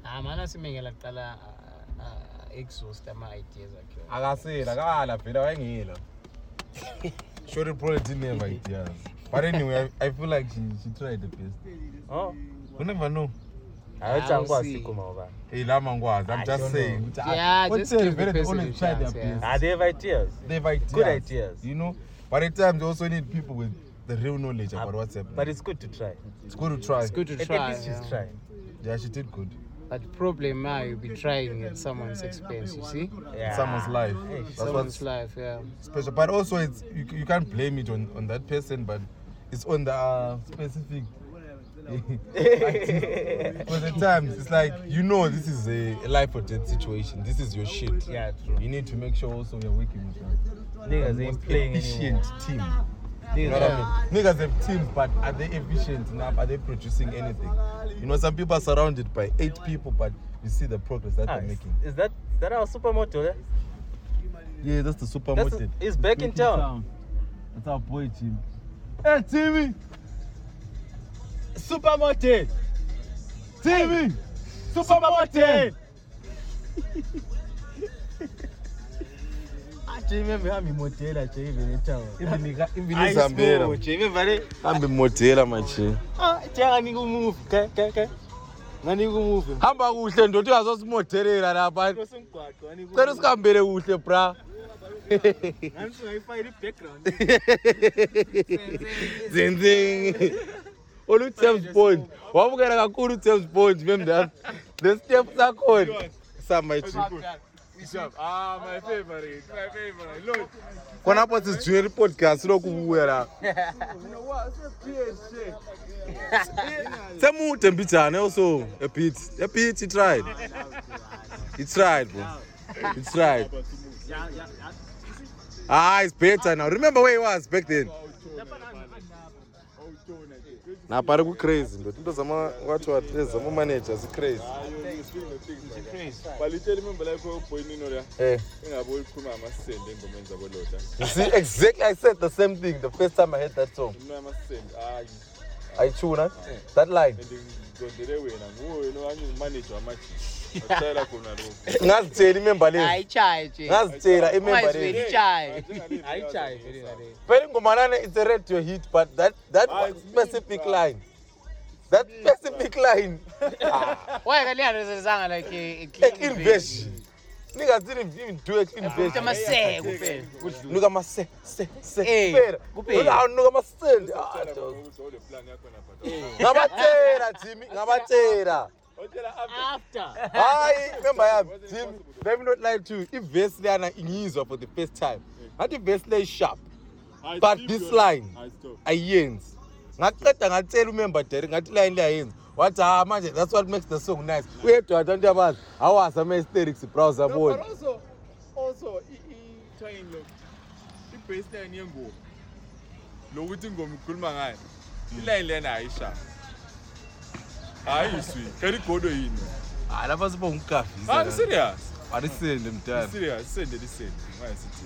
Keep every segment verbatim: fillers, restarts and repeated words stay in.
Ah, mana simengela kuqala exhaust ama ideas akhe. Akasela kala vela wayengela. Short probably never ideas. But anyway, I, I feel like she she tried the best. Oh, you never know. I don't know. Hey, Lamangwas, I'm just saying. Yeah, just give the person a chance. Ah, they have ideas. They have ideas. Good ideas. You know, but at times you also need people with the real knowledge about what's happening. But it's good to try. It's good to try. It's good to At try. least she's trying. Yeah, she did good. But the problem now, you'll be trying at someone's expense, you see? Yeah. Someone's life. Hey, That's Someone's what's life, yeah. special. But also, it's you, you can't blame it on, on that person, but it's on the uh, specific. Because at times, it's like, you know, this is a, a life or death situation. This is your shit. Yeah, true. You need to make sure also you're working with a Niggas ain't playing efficient anymore. team. You know what I mean? Niggas have teams, but are they efficient enough? Are they producing anything? You know, some people are surrounded by eight people, but you see the progress that Ah, they're is, making. is that is that our supermoto? Eh? Yeah, that's the super That's motive. He's back in town. That's our boy, Jimmy. Hey, Timmy! Supermoto. Timmy! Supermotive! Remember how me motela even in town. Even in Zambia. Remember? I'm modela machi. Ah, tell me go move. Okay, okay, okay. Ngani go move. Hamba kuhle ndothi azosimothelela lapha. Cela sikambele kuhle bra. Ngani singayifayile background. Zenzing. Olu James Bond. Wabukela kakhulu James Bond memdala. The steps zakhona. Samayithi. Ah, my favorite, my favorite. Look. Kona hapo sijui podcast lokubuya la. Semude mbijana also a bit. A bit he tried. He tried, bro. He tried. Ah, it's better now. Remember where he was back then? Na pare ku crazy ndo into zama watu wa zama managers crazy. Baliteli member like boy nino la. Eh. Ingabo ukhuluma amasende engomeni zabo loda. You see exactly I said the same thing the first time I heard that song. Mina amasende ah I tune that line. Ngidondele wena nguwe no anyu manager wamachi. Utsela khona lo. Ngazitshela imember lezi. Ayichaye nje. Ngazitshela imember lezi. Ayichaye. Ayichaye vele ngale. Very ngomanana it's a radio hit but that that specific line. That specific line. Why can you understand like a clean version? Niggas didn't even do a clean version. Kuthi mase kuphela. Nuka mase se se Eh, kuphela. kuphela. Nuka nuka mase. Ah, dog. Ngabatshela Jimmy, ngabatshela. After. Hayi, remember yami, Jimmy, let me not lie to you. If verse lana ingizwa for the first time. Not the verse lay sharp. But this line ayenzi. Ngaqeda ngatshela umember Derek ngathi line le ayenzi. Wathi ah manje that's what makes the song nice. Uyedwa abantu abazi awazi ama aesthetics browser bona. But also also I trying look. The baseline yengomo. Lokuthi ingoma ikhuluma ngayo. Iline lena ayisha. Hayi sweet. Kari godo yini? Ah lapha sibo ngikafi. Ah serious? Arisende mntana. Serious, send it send. Why sithi?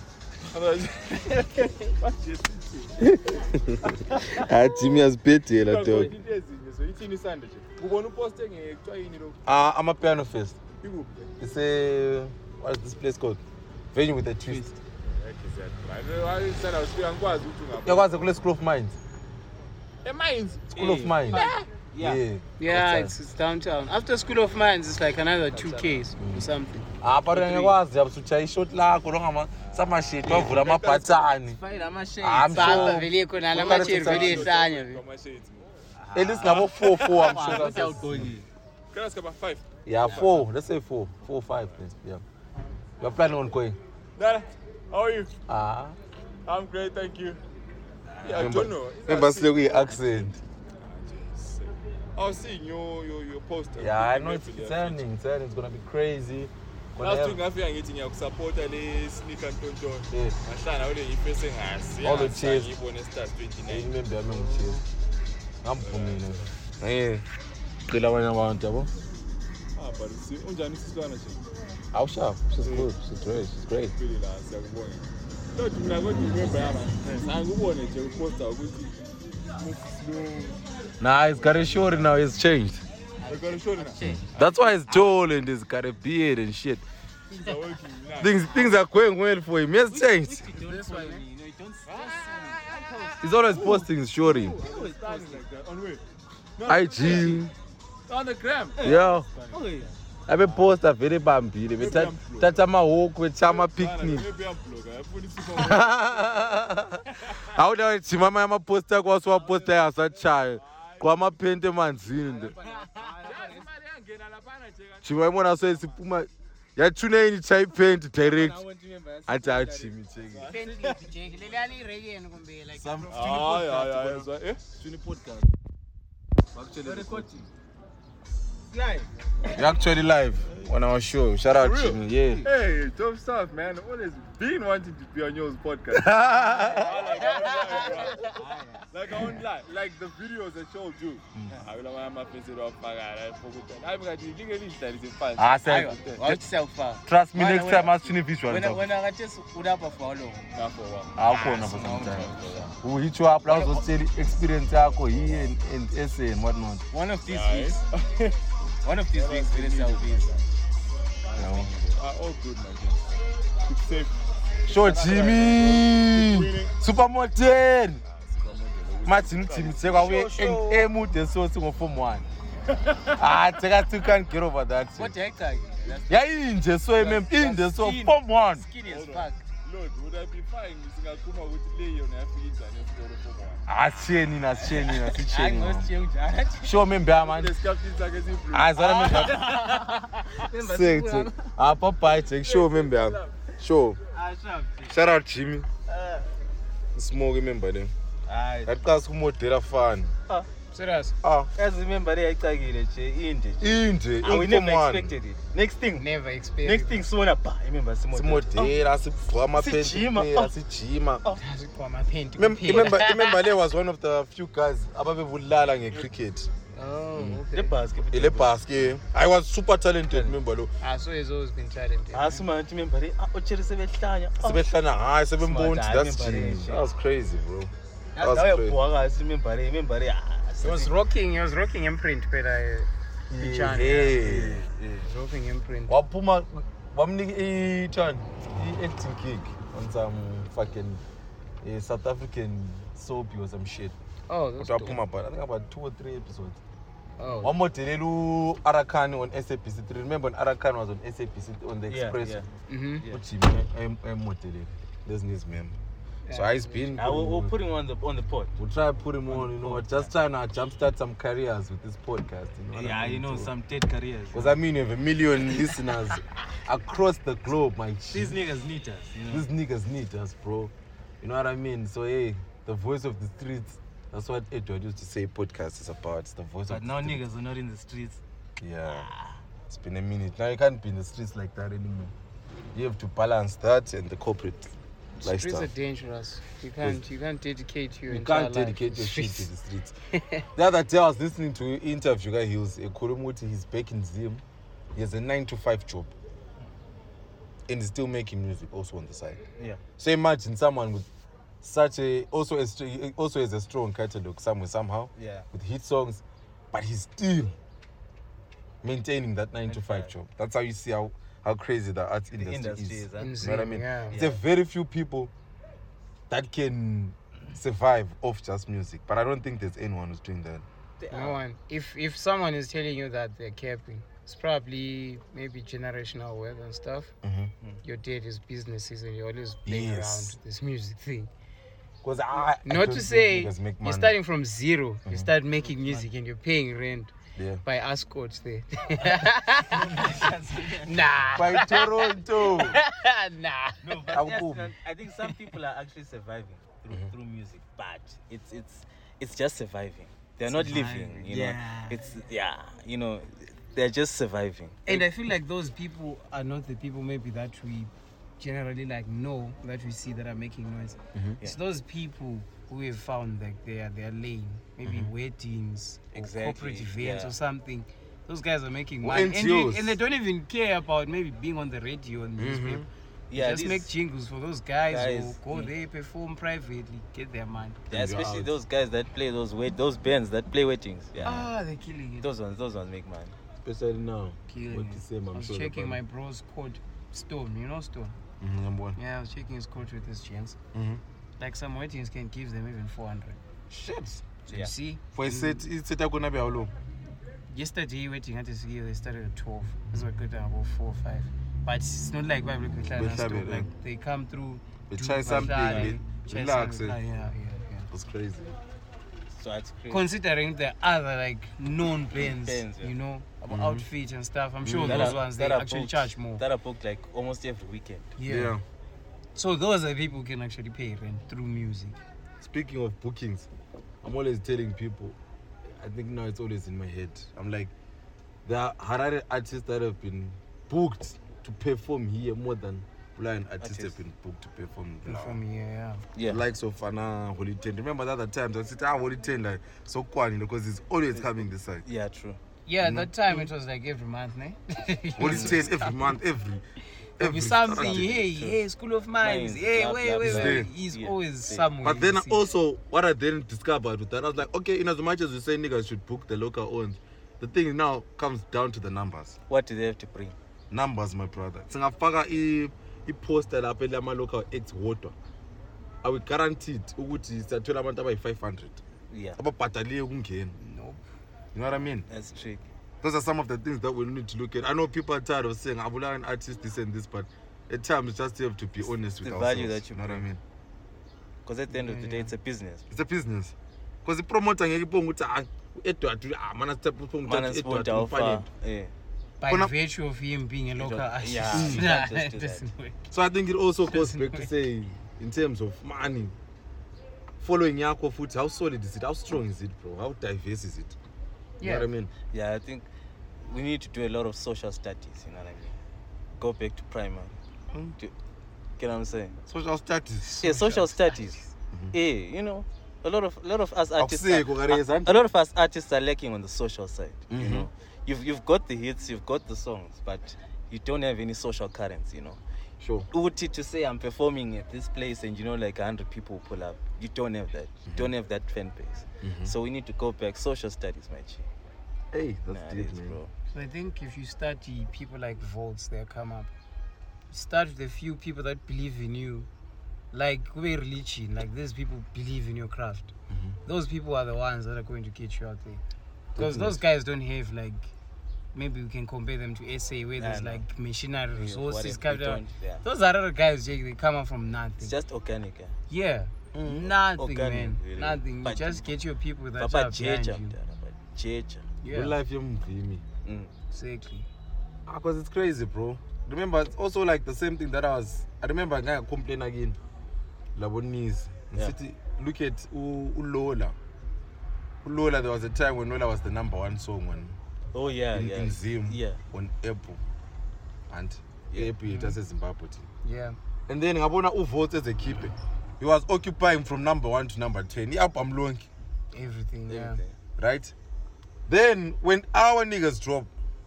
Ah Jimmy asibhedela dog. Ithini sande nje. Kubona upost engekuthiwa yini lo? Ah ama piano fest. Ikuphi? It's a what is this place called? Venue with a twist. Hayi sana usifika ngikwazi ukuthi ngapha. Yakwazi kule School of Mines. E Mines. School of Mines. Yeah. Yeah. Yeah, it's, it's downtown. After School of Mines, it's like another two Ks or something. Ah, but ngiyakwazi yabusucha ishot lakho lo ngama sama shit wavula ama bhathani. Fine ama shades. I'm Bamba sure. vele khona la ma chair vele ehlanya vele. At least ngabo four four I'm sure. Class number five. Yeah, four. Let's say four. Four five. Yeah. You're planning on going? Dada, how are you? Ah. I'm great, thank you. Yeah, I don't know. Remember Slewey accent. I was seeing your your your post. Yeah, I know it's, it's earning. It's earning. It's gonna be crazy. Last week ngafika ngithi ngiyakusupporta le sneaker ntonto. Yeah. Ngahlala ule ngifese ngasi. All the cheers. Ngibone stars twenty-nine. Remember yami ngicheers. Ngamphumile. Eh. Cela abanye abantu yabo. Ah, but si unjani isihlwana nje? How sharp. She's good. She's great. She's great. Phela la siyakubona. Lo mina kodwa ngibemba yaba. Angibone nje uposta ukuthi Nah, he's got a short now. It's changed. I got a short now. That's why he's tall and he's got a beard and shit. Things are working. Nice. Things things are going well for him. He has changed. This one, eh? He's always posting his shorty. Like that. On where? No, I G. on the gram. Yeah. I've been posting very bambi. They tata mahawk with chama picnic. Maybe I'm blogger. I put it super. How do I see mama yama poster kwa swa poster ya sa child. Kwa mapente manzini. Chimwe mona so isipuma. Ya tuna ini chai paint direct. Ati achimi cheki. Some ah, yeah, yeah, yeah. Eh? Tuni podcast. Actually recording. Live. You're actually live on our show. Shout out to me. Yeah. Hey, tough stuff, man. Always been wanting to be on your podcast. Like I won't lie. Like the videos I showed you. I will have my face it off. I forgot. I'm going to dig a list that is in fun. Ah, say. Watch yourself far. Trust me, next time I'll see visual. When I when I just would up for how long? Not for a while. I'll call for some time. Who hit you up? I was tell experience yako here and and essay and whatnot. One of these Nice. weeks. One of these weeks, we'll sell these. No. Ah, all good, my friend. Keep safe. Show Jimmy. Supermodel. Martin Tim take away emu the so single form one. Ah, take us to can't get over that. What the heck are you? Yeah, in the so in the so form one. Skinny as fuck. Lord, would I be fine? Missing a kuma with the lay on every internet store for one. Ah, cheni na cheni na si I must cheni. change. Show me bear man. The captain's magazine. Ah, so me say it. Ah, papa take show me bear. Show. Shout out Jimmy. Small remember them. Aye. That class who model fun. Serious? Ah, As remember they actually Inde. Inde. And we never expected it. Next thing. Never expected. Next thing soon up. Remember some Simodel, asibhwa Sijima, amapente, oh. asijima. Remember, Remember, remember, there was one of the few guys ababebulala ngecricket. Oh, The okay. basket. Ile basket. I was super talented, remember lo. Ah, so he's always been talented. Asuma remember ah ocheri sebehlanya. Sibehlana hayi sebemboni. Smart, I That's remember Jimmy. that shit. That was crazy, bro. That That was was crazy. bwaga remember remember ah. He was rocking, he was rocking imprint, but I. Yeah. He was rocking imprint. Waphuma wamnika i-turn i-acting gig on some fucking uh, South African soapy or some shit. Oh, that's But dope. waphuma but I think about two or three episodes. Oh. One more Telelu Arakan on S A P C three. Remember when Arakan was on S A P C on the Yeah, Express? yeah. Mm-hmm. Yeah. I'm I'm motivated. There's this man. So I's been. I will we'll put him on the on the pod. We'll try to put him on. You know, what, just trying to jumpstart some careers with this podcast. You know what Yeah, I mean? you know, So- some dead careers. Because I mean, you have a million listeners across the globe, my G. These niggas need us, you know. These niggas need us, bro. You know what I mean? So hey, the voice of the streets. That's what Edward used to say. Podcast is about. It's the voice But of the now streets. niggas are not in the streets. Yeah. It's been a minute. Now you can't be in the streets like that anymore. You have to balance that and the corporate Streets lifestyle. are dangerous. You can't you can't dedicate your You entire can't life dedicate to your shit to streets. the streets. The other day I was listening to an interview guy. He was a Kurumuti. He's back in Zim. He has a nine to five job, and he's still making music also on the side. Yeah. So imagine someone with such a also a str- also has a strong catalog somewhere somehow Yeah. with hit songs, but he's still maintaining that nine to five job. That's how you see how, how crazy the art The industry, industry is. is, huh? You know Insane, what I mean? yeah. It's a very few people that can survive off just music, but I don't think there's anyone who's doing that. No one. If if someone is telling you that they're capping, it's probably maybe generational wealth and stuff. Mm-hmm. Your dad is businesses and you're always playing Yes. around with this music thing. Because I, I Not don't to think say niggas make you're money. starting from 0 Mhm. You start making music and you're paying rent Yeah. by escorts there. nah. By Toronto. nah. No, but How yes, cool. man, I think some people are actually surviving through Mhm. through music, but it's it's it's just surviving. They're not living, you know. Yeah. It's yeah, you know, they're just surviving. And I feel like those people are not the people maybe that we generally like know, that we see that are making noise. Mhm. It's those people who have found like their their lane, maybe weddings, or Exactly, corporate events yeah. or something. Those guys are making Or money, and, you, N G Os. and they don't even care about maybe being on the radio and Mhm. newspaper. Yeah, just these- make jingles for those guys, Guys, or go mm. there, perform privately, get their money. Yeah, especially out. those guys that play those wed- those bands that play weddings. Yeah, Ah, they're killing it. those ones, those ones make money. Especially now. Killing What it. to say, I I'm was sure checking about my it. bro's code, Stone. You know Stone? Mhm, number one. Yeah, I was checking his code with his gents. Mhm. Like some weddings can give them even four hundred. Shit. So Yeah. you see, For a set, it's set gonna be how long? yesterday wedding had to see they started at twelve. This was good about four or five. But it's not like Bible Behlabele, Stone. eh? Like they come through. They do try something, bahlale, they try relax, something. eh? Ah, yeah, yeah, yeah. That's crazy. So that's crazy. Considering the other like known bands, Bands, yeah. you know, about Mhm. outfits and stuff, I'm sure That those are- ones they that are actually booked- charge more. That are booked like almost every weekend. Yeah. Yeah. So those are people who can actually pay rent through music. Speaking of bookings, I'm always telling people, I think now it's always in my head. I'm like, there are Harare artists that have been booked to perform here more than blind artists Artists. have been booked to perform there. From here, yeah. Yeah. The likes of Anna, Holy Ten. Remember the other times I said, ah, Holy Ten, like, so quite, because it's always coming this side. Yeah, true. Yeah, at Mhm. that time it was like every month, ne? Holy Ten every month, every. There'll be every something, Saturday. hey, True. hey, School of Mines, Mines, hey, blah, wait, blah, wait, blah. wait. Stay. He's Yeah, always stay. somewhere. But then you see. also, what I then discovered with that, I was like, okay, in as much as we say niggas should book the local ones, the thing now comes down to the numbers. What do they have to bring? Numbers, my brother. Singafaka i i-poster lapha elama local acts wodwa. Are we guaranteed ukuthi siyathola abantu abayi five hundred Yeah, ababhadaliwe ukungena? Nope. You know what I mean? that's tricky. Those are some of the things that we need to look at. I know people are tired of saying Abula an artist this and this, but at times just have to be honest with the ourselves. value that you know what I bring. mean? Because at the end of the Yeah, day, yeah. it's a business. It's a business. Because the promoter ngeke ibonga ukuthi ah Edward ah mana step ukuthi Man and Edward Sport Alpha. umfanele. Yeah. By Kuna- virtue of him being a local don't- artist. yeah, you Nah, can't just do it doesn't work. So I think it also goes Doesn't back to work. say, in terms of money, following Yako foot, how solid is it? How strong is it, bro? How diverse is it? You Yeah. know what I mean? Yeah, I think we need to do a lot of social studies, you know what I mean? Go back to primary. Hmm? Do, get what I'm saying? Social status. Yeah, social studies. Yeah, you know, a lot of a lot of us artists are, Akusiko, kare, a, isn't a lot of us artists are lacking on the social side. You Mhm. know, you've you've got the hits, you've got the songs, but you don't have any social currents. You know, Sure. Uti to say I'm performing at this place and you know like a hundred people pull up. You don't have that. You don't have that fan base. Mhm. So we need to go back social studies, my G. Hey, that's Nah, deep, it is, man. bro. So I think if you study people like Volts, they'll come up. Start with a few people that believe in you. Like we're religion, like these people believe in your craft. Mhm. Those people are the ones that are going to get you out there. Because Definitely. those guys don't have like, maybe we can compare them to S A where there's Nah, no. like machinery Yeah, resources. whatever, we capital. don't- yeah. Those are other guys, Jake, they come up from nothing. It's just organic. Yeah. yeah, Mhm. nothing, Organic, man. really. Nothing. You But- just get your people that Papa are behind Checha, you. Papa Checha. Yeah, Real life, you're me. Mm. exactly. Because it's crazy, bro. Remember, it's also like the same thing that I was. I remember I complain again. Labonese. Yeah. City, look at U- Ulola. Ulola, there was a time when Lola was the number one song on, Oh yeah, in, yeah. in Zim Yeah. on Apple. And Yeah. Apple, it has a Zimbabwe team. Yeah. And then Ngabona Uvote as a keeper. He was occupying from number one to number ten. He up I'm long, Everything, yeah. Everything. right? Then when our niggas drop,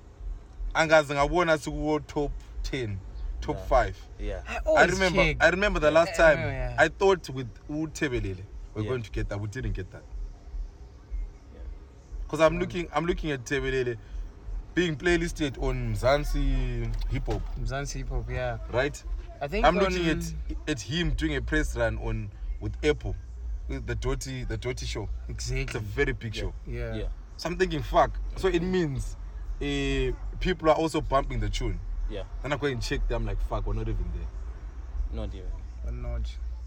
Angazi Ngabona Sugo top ten, top Yeah. five. Yeah. I I always remember check. I remember the last I time know, yeah. I thought with Utebelele we're Yeah. going to get that. We didn't get that. Yeah. Because I'm looking I'm looking at Tebelele being playlisted on Mzansi hip hop, Mzansi Hip Hop, yeah. right? I think I'm on- looking at at him doing a press run on with Apple, with the Dirty the Dirty show. It's a exactly. very big show. Yeah. Yeah. So I'm thinking, fuck. So it means uh, people are also bumping the tune. Yeah. Then I go and check them, like, fuck, we're not even there. Not even. Or not.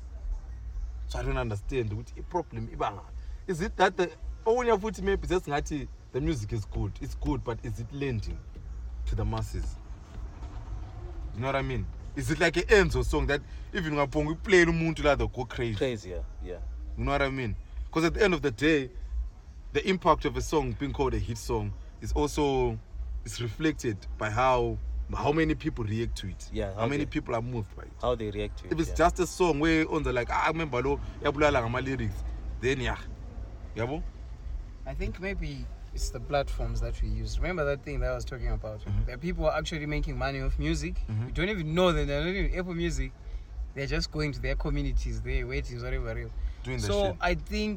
So I don't understand. What the problem ibanga? Is it that the only of which maybe just ngathi the music is good? It's good, but is it lending to the masses? You know what I mean? Is it like an Enzo song that even ngapong we play umuntu la the go crazy? Crazy, yeah. Yeah. You know what I mean? Because at the end of the day, the impact of a song being called a hit song is also is reflected by how how many people react to it. Yeah, How how many they- people are moved by it. How they react to it. If it's yeah. just a song where on the like, ah, I remember lo yabulala ngama lyrics, then yeah. Yabo? I think maybe it's the platforms that we use. Remember that thing that I was talking about? Mm-hmm. There are people actually making money off music. Mhm. We don't even know that they're not even Apple Music. They're just going to their communities, they're waiting, whatever. Doing the So shit. I think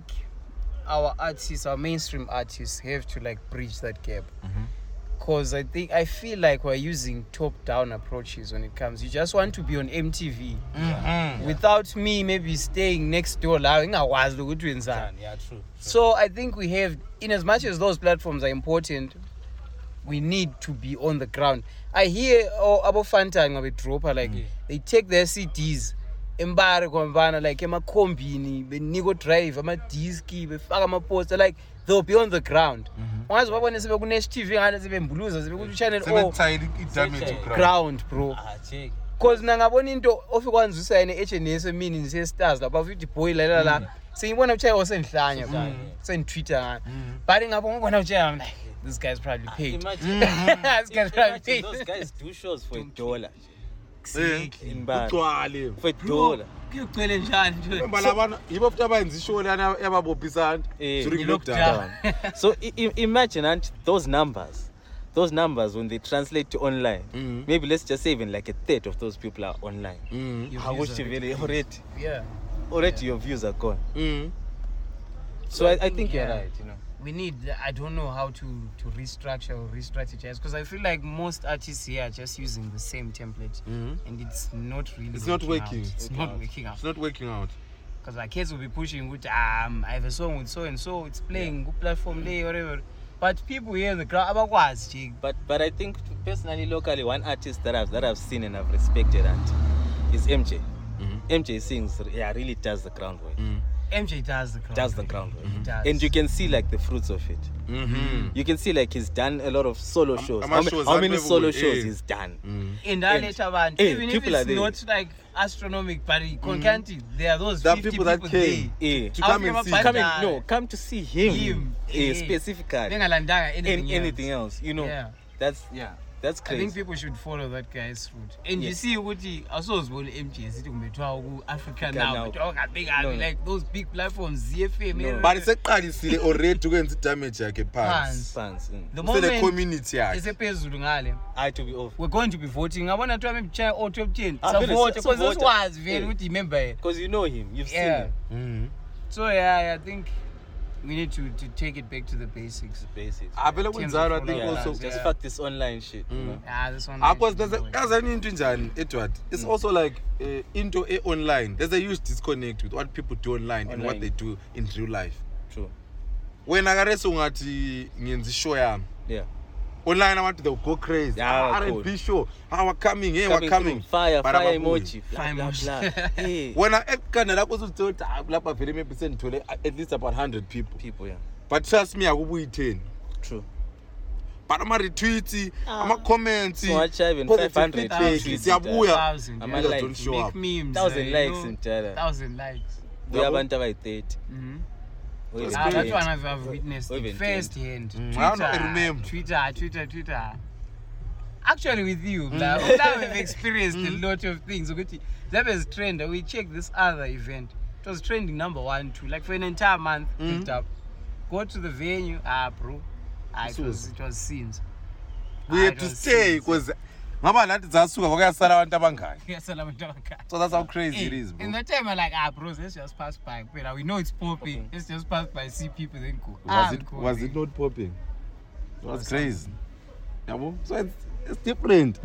our artists, our mainstream artists, have to like bridge that gap. Mhm. Because I think I feel like we're using top-down approaches when it comes. You just want to be on M T V Mhm. without me maybe staying next door. la, ingakwazi ukuthi wenzani. Yeah, true. So I think we have, in as much as those platforms are important, we need to be on the ground. I hear oh, abo Fanta ngabe dropper like Mm. they take their C Ds, embare kwambana like emakombini, benika drive, ama disc, befaka ama poster like they'll be on the ground. Ungazi babone sebe ku Nash T V ngane sebe mbuluza sebe ku channel oh Sebentside i-damage to ground. ground bro. Ah, check. Cause mina ngabona into ofika kwanzisa yena H N S emini nise stars lapha futhi boy la la la. Sengibona uchaye osenhlanya bro. Sengitweeta ngani. But ngapho ngibona uchaye I'm like this guy's probably paid. Imagine, This guy's probably imagine paid. those guys do shows for a dollar. Eh, In Bali. ugcwale. For a dollar. Kuyogcwele njani nje. Remember labana yibo futhi abayenza ishow lana yababophisana Eh, during you looked lockdown. down. So I- I- imagine and those numbers, those numbers when they translate to online, Mhm. maybe let's just say even like a third of those people are online. Mhm. Your How views much are already ridiculous. already, Yeah. already your views are gone. Mhm. So I, I think you're yeah. right. You know. We need, I don't know how to, to restructure or re-strategize because I feel like most artists here are just using the same template Mhm. and it's not really It's not working. out. It's Working not out. working out. It's not working out. Because our kids will be pushing with, um, I have a song with so and so, it's playing, good platform day, whatever. But people here in the crowd, abakwazi jig. But but I think personally, locally, one artist that I've that I've seen and I've respected and is M J. Mhm. M J sings, yeah, really does the groundwork. Mhm. M J does the crowd. Does the groundwork. He does. And you can see like the fruits of it. Mhm. You can see like he's done a lot of solo Am- shows. ama How, ma- shows how many available, solo eh. shows he's done? Mhm. And I let abantu, eh, even if people are it's there. not like astronomical, but you can't count it. There are those There are fifty people that came. there. Eh, To come and Africa see. Banda- come in, no, come to see him, Him, eh, eh. specifically. Bengalandanga anything An- else. anything else, you know. Yeah. That's yeah, that's I think crazy. people should follow that guy's route. And you Yes. see ukuthi asozibona M J sithi kumbethwa ku Africa Africa now. Now. But okabi No, no. like those big platforms Z F M. No. But seqalisile already ukwenza damage yakhe phansi. Phansi. Fans. Mm. the Use the moment community yakhe. esephezulu ngale. I to be off. We're going to be voting. Ngabona twa maybe try all top ten. Ah, So vele, vote so- because so those vote. was very Yeah. ukuthi member. Because you know him, you've Yeah. seen him. Mhm. So yeah, I think we need to, to take it back to the basics. Basics. Ah, vele Terms kunjalo I of think following also us, Just yeah. fuck this online shit. You Mm. know? Ah, this one. Ah, because there's a kazani into njani Edward. It's also like uh, into a online. There's a huge disconnect with what people do online, and what Online. they do in real life. True. When akarese ungathi ngenza show yami. Yeah. Online abantu they'll go crazy. Yeah, Ah, R and cool. B show. Ah, we're coming, hey, we're coming. through. Fire, But fire ababuyi. emoji. Blah, Fire blah, emoji. blah. Hey. Wena ekukanda lapho uzothola lapha vele maybe sendithole at least about one hundred people. People, yeah. But trust me akubuyi ten. True. But ama retweets, ama comments, So much even positive five hundred feedback, tweets. siyabuya. Thousand. I'm yeah. a People like, don't show Make up. memes. Thousand uh, you likes know, in Tara. Thousand likes. We have another by thirty. Mm-hmm. We That's Ah, have that great. one I've, I've witnessed Or it even first hand. Mm, Twitter, I don't know, I remember. Twitter, Twitter, Twitter. Actually, with you, like, now we've experienced a lot of things. Okay, that was trend. We checked this other event. It was trending number one, two, like for an entire month. Picked up. Go to the venue. Ah, bro. Ah, it was it was scenes. We Ah, had it to was stay scenes. because ngaba nathi dzasuka kwakuyasala abantu abangaki. Yes, I'm talking. So that's how crazy it Hey, is, bro. in that time, I'm like, ah, bro, let's just pass by. Wait, we know it's popping. Okay. Let's just pass by, see people, then go. Was Ah, it cool, was man. it not popping? It was Was crazy. Yabo? So it's it's different.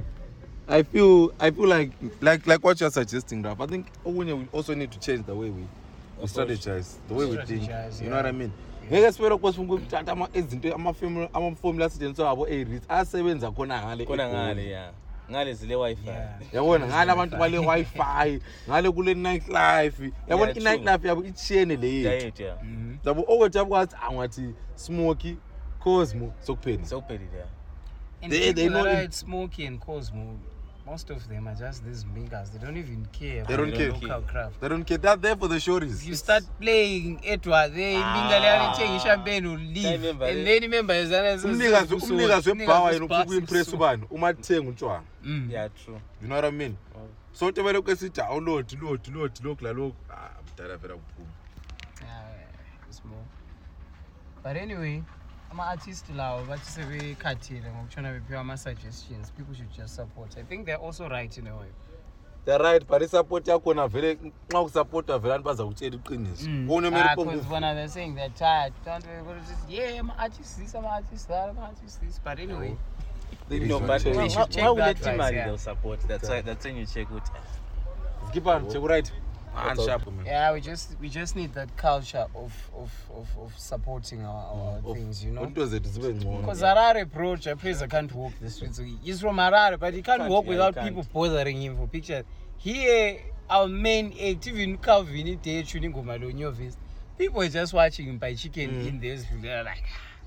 I feel I feel like like like what you're suggesting, Rap. I think okunye we also need to change the way we, we strategize, the way we think. Strategize, You yeah. know what I mean? Ngeke sibele kwesifuna ukuthatha ama izinto ama formula ama formula asetshenziswa abo e-reads asebenza khona ngale. Khona eGoli. ngale, yeah. Ngale zile Wi-Fi. Yeah. Yabona ngale abantu bale Wi-Fi, ngale kule night life. Yabona Yeah, i-night true. life yabo itshiyene le yethu. Right, yeah. Mhm. Yabo okwethi kwathi angathi Smokey, Cosmo sokuphela. So petty there. And They- they people know that it- ride Smokey and Cosmo, most of them are just these mingers. They don't even care They about don't the care. local craft. They don't care. They're there for the If shorties. you start playing Edward, they mingle and change champagne will leave. remember And it. then remember, is that Umnikazi umnikazi webhawa yena ufuna ukuimpress ubani uma athenga utshwala. Yeah, true. You know what I mean? Wow. So tebele kwesithi awload load load lokhu la lokhu ah mdala vela kuphuma. It's more. But anyway, ama-artist lawo bathi sebekhathile ngokutshona bephiwa ama-suggestions. People should just support. I think they're also right in a way. They're right, but i-support yakhona vele nxa ukusupporta vele abantu bazakutshela iqiniso. Ah, because when they're saying they're tired, don't they go to this, yeah, ama-artist this, ama-artist that, ama-artist this. But anyway, No, but They how, should check how will that the team twice, are yeah. they'll support? That's why that's when you check it. Skip on, check right. Man, sharp, man. yeah, we just we just need that culture of of of, of supporting our, our Of- things, you know. Into zethu zibe ngcono. Because Harare bro, Japreza can't walk the streets. So he's from Harare, but he can't, Can't, walk yeah, without he can't. people bothering him for pictures. Here, our main act, even Calvin, it day tuning on your face. People are just watching him by chicken Mm. in this. They're like,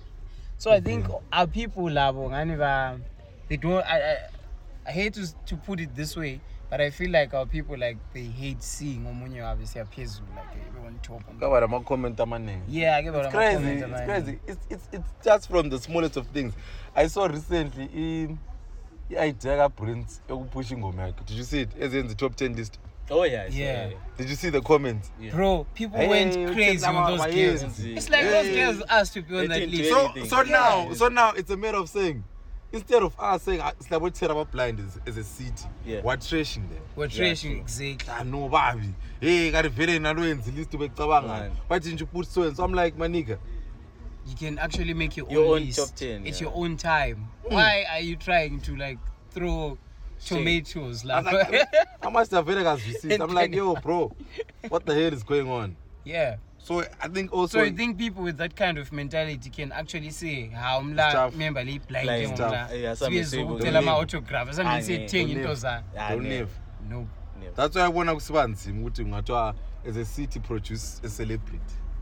so I think our people love Onganiva. They don't. I, I I hate to to put it this way, but I feel like our people like they hate seeing Omunye obviously appears like everyone talk. Kaba la comment amaningi. Yeah, I give It's crazy. It's crazy. It's it's it's just from the smallest of things. I saw recently in i-idea ka-Prince yokuphusha ingoma yakhe. Did you see it? Ezenza i-top ten list. Oh yeah, Yeah. Did you see the comments? Yeah. Bro, people Hey, went we crazy said on those our girls. mayenzi. It's like Hey. those girls asked to be on They that didn't do list. So anything. so Yeah. now so now it's a matter of saying, instead of us saying Slabotera blind as, as a city, Yeah. we're trashing them. We're Yeah, trashing true. exactly. Ah no baby. Hey, got a very nalwenzi list to becabanga. Man. Why didn't you put so and so? I'm like, my nigga. You can actually make your, Your own, own list. top ten, It's yeah. your own time. Why are you trying to like throw Shame. tomatoes? I was Like, like, how much the very guys receive? I'm like, yo, bro, what the hell is going on? yeah. So I think also So I think people with that kind of mentality can actually say how It's mla tough. member li blind Blind. ke Tough. ngomla. Yeah, some Sibe say we zokutela don't ama live. autographs. Ah, Some say yeah, thenga don't into live. za. Ah, don't never, live. No. never. That's why I wanna kusiba nzima ukuthi ungathiwa as a city produce a celebrity.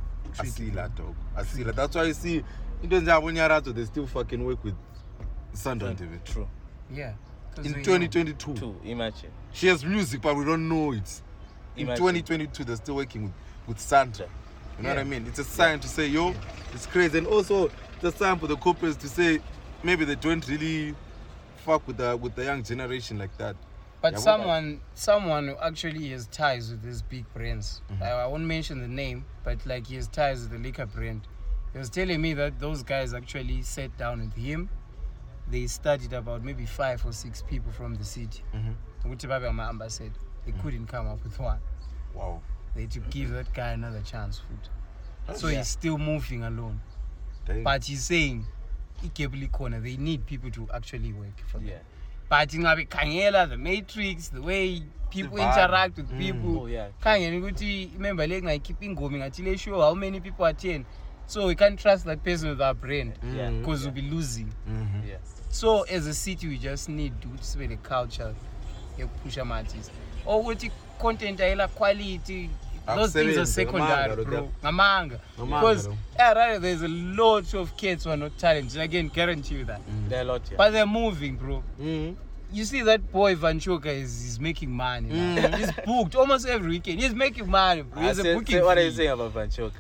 Asila dog. Asila. That's why you see into njabo nyarato they still fucking work with Sandra T V. True. Yeah. 'Cause In we know. twenty twenty-two. Two. Imagine. She has music but we don't know it. In Imagine. twenty twenty-two they're still working with, with Sandra. You know Yeah. what I mean? It's a sign to say, yo, it's crazy. And also it's a sign for the corporates to say maybe they don't really fuck with the with the young generation like that. But Yeah, what someone, someone who actually has ties with these big brands. Mm-hmm. I, I won't mention the name, but like he has ties with the liquor brand. He was telling me that those guys actually sat down with him. They studied about maybe five or six people from the city. Mhm. Ukuthi babe ama-ambassador. They couldn't come up with one. Wow. They had to give that guy another chance. Food. So Yeah. he's still moving alone. Dang. But he's saying, ikebuli corner, they need people to actually work for them. Yeah. But ingabe khangela the matrix, the way people The vibe. interact with Mm. people. Oh yeah. Khangela ukuthi remember le ngayikhipha ingoma ngathi le show how many people attend. So we can't trust that person with our brand Yeah. Mhm. because we'll be losing. Mhm. Yeah. So as a city we just need to spread the culture yokuphusha ama-artists. Ukuthi content ayela quality, those things are Akusebenze, secondary, ngamanga, bro. lo- Ngamanga. Ngamanga, Because lo. yeah, right, there's a lot of kids who are not talented. Again, guarantee you that. There are a lot. Yeah. But they're moving, bro. Mhm. You see that boy Van Choka is he's making money. now. Mm. He's booked almost every weekend. He's making money, bro. Ah, He's a say- booking say what are you fee. saying about Vanchoka?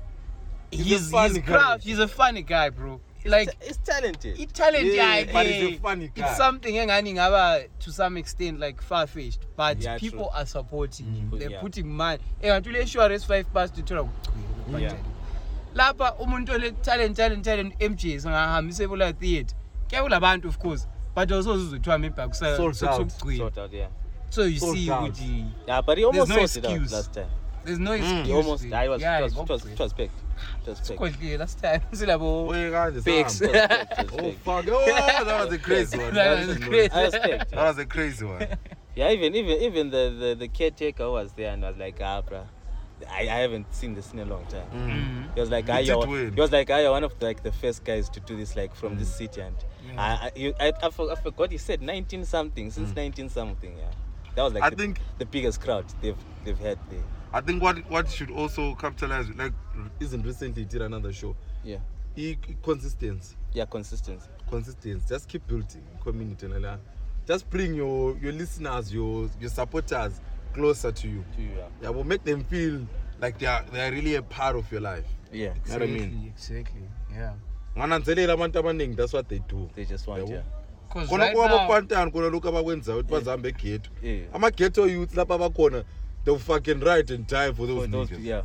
He's, He's a he's, funny guy. craft. He's a funny guy, bro. Like It's talented. he talent Yeah, guy. but he's a funny guy. It's something engani ngaba to some extent like far-fetched, but Yeah, people true. are supporting him. Mm. They're Yeah. putting money. Engathi le insurance five past to thola Yeah. lapha umuntu ole talent talent talent M J singahambise bola theater. Kuyabula abantu of course, but also uzothiwa maybe akusa Sold out. sokugcina. Sort out, yeah. So you Sold see out. ukuthi Yeah, but he almost no sorted out excuse. last time. there's no excuse. He almost. I was. yeah, it was. It was. go- It was picked. It was picked. Sikhohliwe last time silabo Oye, kanje, Pigs. Sam. Oh fuck! Oh, that was a crazy one. That was crazy. I respect. That was a crazy one. Yeah, even even even the, the, the caretaker who was there and was like, ah, bruh, I, I haven't seen this in a long time. Mm. He was like, He ah, did you're, win. he was like, ah, you're one of the, like the first guys to do this like from this city, and Yeah. I, I, you, I, I, for, I forgot he said nineteen something since nineteen something. Yeah, that was like I the, think- the biggest crowd they've they've had there. I think what what should also capitalize, like, isn't recently did another show. Yeah, E- e- consistency, yeah, consistency. consistency. Just keep building community, and like, just bring your your listeners, your your supporters closer to you. To you, yeah. Yeah, will make them feel like they are they are really a part of your life. Yeah, You know what I mean? Exactly. Yeah. Ngananzelela abantu abaningi, that's what they do. they just want Yeah, yeah. Because Khona right kuba now, abapantana khona lokhu abakwenzayo ukuthi bazahambe eghetto. Yeah. Ama ghetto youth lapha abakhona, they'll fucking ride and die for those For those, niggas. yeah.